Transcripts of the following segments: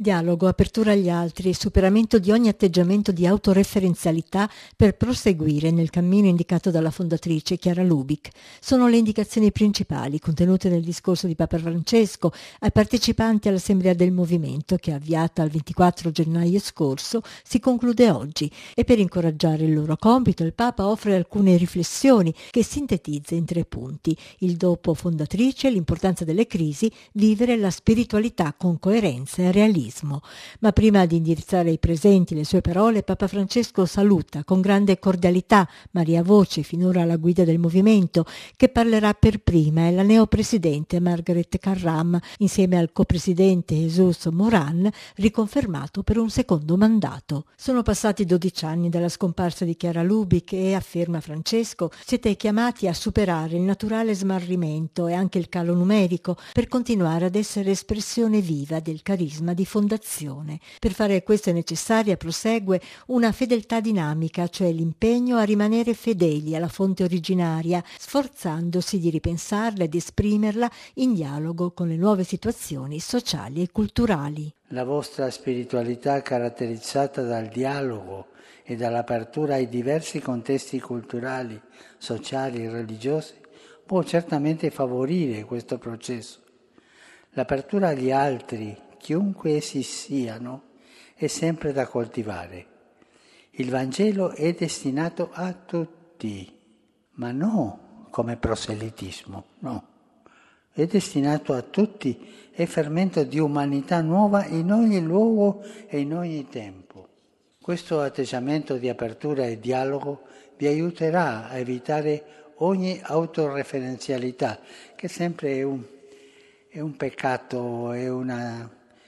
Dialogo, apertura agli altri e superamento di ogni atteggiamento di autoreferenzialità per proseguire nel cammino indicato dalla fondatrice Chiara Lubich. Sono le indicazioni principali contenute nel discorso di Papa Francesco ai partecipanti all'Assemblea del Movimento che, avviata il 24 gennaio scorso, si conclude oggi, e per incoraggiare il loro compito il Papa offre alcune riflessioni che sintetizza in 3 punti: il dopo fondatrice, l'importanza delle crisi, vivere la spiritualità con coerenza e realismo. Ma prima di indirizzare ai presenti le sue parole, Papa Francesco saluta con grande cordialità Maria Voce, finora alla guida del movimento, che parlerà per prima, e la neopresidente Margaret Carram, insieme al copresidente Jesus Moran, riconfermato per un secondo mandato. Sono passati 12 anni dalla scomparsa di Chiara Lubich e, afferma Francesco, siete chiamati a superare il naturale smarrimento e anche il calo numerico per continuare ad essere espressione viva del carisma di fondazione. Per fare questo è necessaria, prosegue, una fedeltà dinamica, cioè l'impegno a rimanere fedeli alla fonte originaria, sforzandosi di ripensarla ed esprimerla in dialogo con le nuove situazioni sociali e culturali. La vostra spiritualità, caratterizzata dal dialogo e dall'apertura ai diversi contesti culturali, sociali e religiosi, può certamente favorire questo processo. L'apertura agli altri, chiunque essi siano, è sempre da coltivare. Il Vangelo è destinato a tutti, ma non come proselitismo, no. È destinato a tutti, è fermento di umanità nuova in ogni luogo e in ogni tempo. Questo atteggiamento di apertura e dialogo vi aiuterà a evitare ogni autoreferenzialità, che sempre è un peccato, è una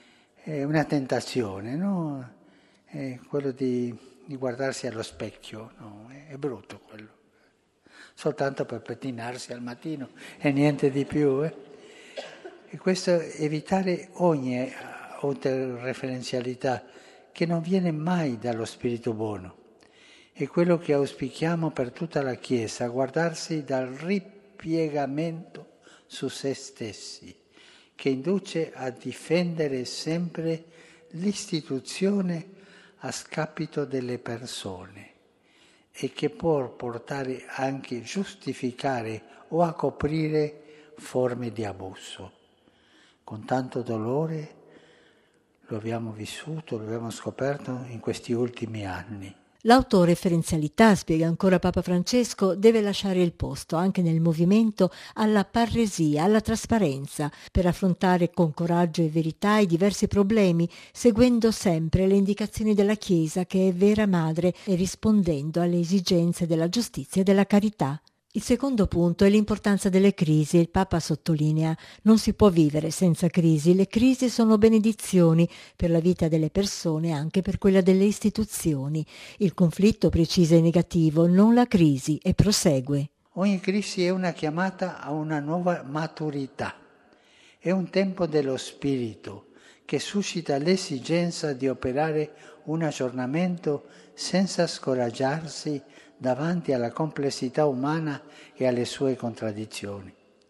tentazione, no? È quello di guardarsi allo specchio, no? È brutto quello. Soltanto per pettinarsi al mattino e niente di più. E questo evitare ogni autoreferenzialità che non viene mai dallo spirito buono. È quello che auspichiamo per tutta la Chiesa, guardarsi dal ripiegamento su se stessi, che induce a difendere sempre l'istituzione a scapito delle persone e che può portare anche giustificare o a coprire forme di abuso. Con tanto dolore lo abbiamo vissuto, lo abbiamo scoperto in questi ultimi anni. L'autoreferenzialità, spiega ancora Papa Francesco, deve lasciare il posto anche nel movimento alla parresia, alla trasparenza, per affrontare con coraggio e verità i diversi problemi, seguendo sempre le indicazioni della Chiesa, che è vera madre, e rispondendo alle esigenze della giustizia e della carità. Il secondo punto è l'importanza delle crisi. Il Papa sottolinea: non si può vivere senza crisi. Le crisi sono benedizioni per la vita delle persone e anche per quella delle istituzioni. Il conflitto, precisa, è negativo, non la crisi, e prosegue. Ogni crisi è una chiamata a una nuova maturità. È un tempo dello spirito che suscita l'esigenza di operare un aggiornamento senza scoraggiarsi davanti alla complessità umana e alle sue contraddizioni.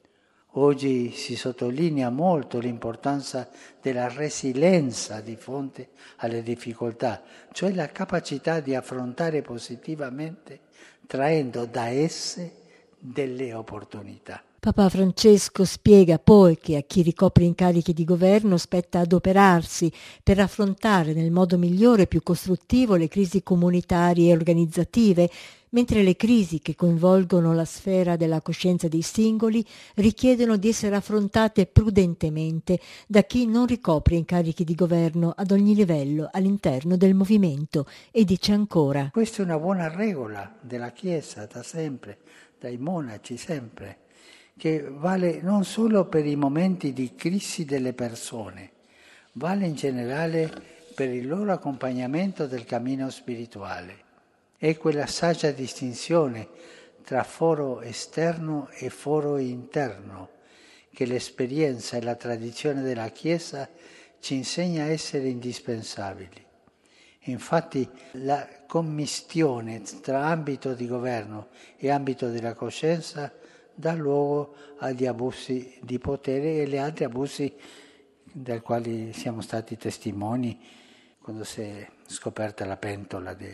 Oggi si sottolinea molto l'importanza della resilienza di fronte alle difficoltà, cioè la capacità di affrontare positivamente, traendo da esse delle opportunità. Papa Francesco spiega poi che a chi ricopre incarichi di governo spetta adoperarsi per affrontare nel modo migliore e più costruttivo le crisi comunitarie e organizzative, mentre le crisi che coinvolgono la sfera della coscienza dei singoli richiedono di essere affrontate prudentemente da chi non ricopre incarichi di governo ad ogni livello all'interno del movimento. E dice ancora: questa è una buona regola della Chiesa da sempre, dai monaci sempre, che vale non solo per i momenti di crisi delle persone, vale in generale per il loro accompagnamento del cammino spirituale. È quella saggia distinzione tra foro esterno e foro interno che l'esperienza e la tradizione della Chiesa ci insegna a essere indispensabili. Infatti la commistione tra ambito di governo e ambito della coscienza dà luogo agli abusi di potere e agli altri abusi del quale siamo stati testimoni quando si è scoperta la pentola di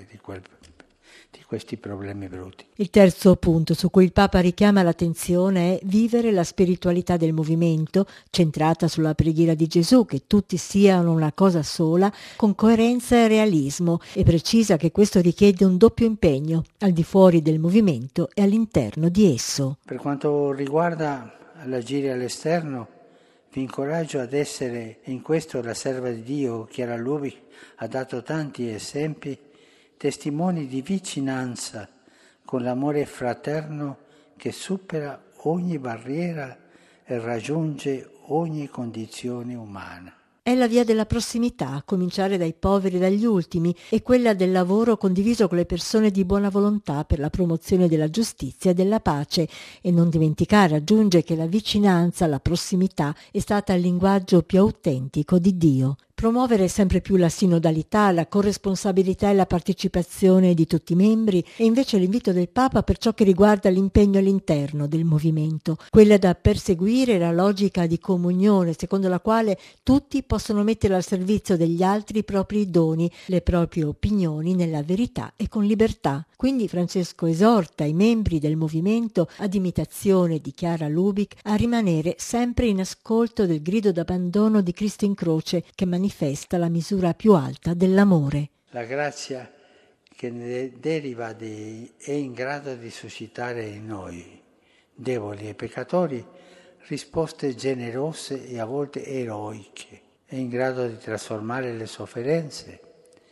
questi problemi brutti. Il terzo punto su cui il Papa richiama l'attenzione è vivere la spiritualità del movimento, centrata sulla preghiera di Gesù, che tutti siano una cosa sola, con coerenza e realismo, e precisa che questo richiede un doppio impegno, al di fuori del movimento e all'interno di esso. Per quanto riguarda l'agire all'esterno, vi incoraggio ad essere, in questo la serva di Dio, Chiara Lubick, ha dato tanti esempi, testimoni di vicinanza con l'amore fraterno che supera ogni barriera e raggiunge ogni condizione umana. È la via della prossimità, a cominciare dai poveri e dagli ultimi, e quella del lavoro condiviso con le persone di buona volontà per la promozione della giustizia e della pace. E non dimenticare, aggiunge, che la vicinanza, la prossimità è stata il linguaggio più autentico di Dio. Promuovere sempre più la sinodalità, la corresponsabilità e la partecipazione di tutti i membri è invece l'invito del Papa per ciò che riguarda l'impegno all'interno del movimento, quella da perseguire la logica di comunione secondo la quale tutti possono mettere al servizio degli altri i propri doni, le proprie opinioni nella verità e con libertà. Quindi Francesco esorta i membri del movimento, ad imitazione di Chiara Lubick, a rimanere sempre in ascolto del grido d'abbandono di Cristo in croce che manifesta la misura più alta dell'amore. La grazia che ne deriva è in grado di suscitare in noi, deboli e peccatori, risposte generose e a volte eroiche. È in grado di trasformare le sofferenze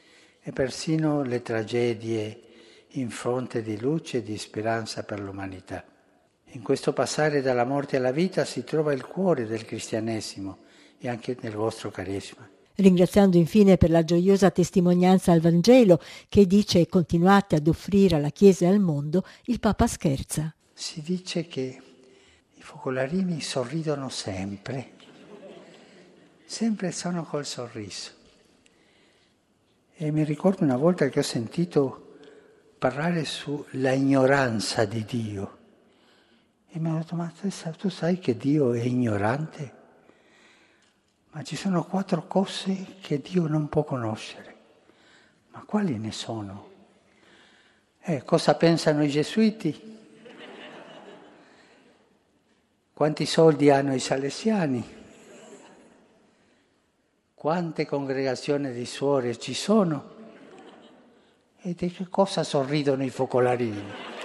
e persino le tragedie in fonte di luce e di speranza per l'umanità. In questo passare dalla morte alla vita si trova il cuore del cristianesimo e anche nel vostro carisma. Ringraziando infine per la gioiosa testimonianza al Vangelo che dice: continuate ad offrire alla Chiesa e al mondo, il Papa scherza. Si dice che i focolarini sorridono sempre sono col sorriso. E mi ricordo una volta che ho sentito parlare sulla ignoranza di Dio. E mi hanno detto: ma tu sai che Dio è ignorante? Ma ci sono 4 cose che Dio non può conoscere. Ma quali ne sono? Cosa pensano i gesuiti? Quanti soldi hanno i salesiani? Quante congregazioni di suore ci sono? E di che cosa sorridono i focolarini?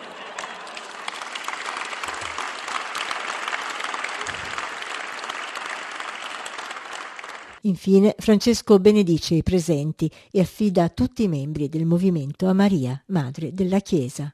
Infine, Francesco benedice i presenti e affida tutti i membri del movimento a Maria, Madre della Chiesa.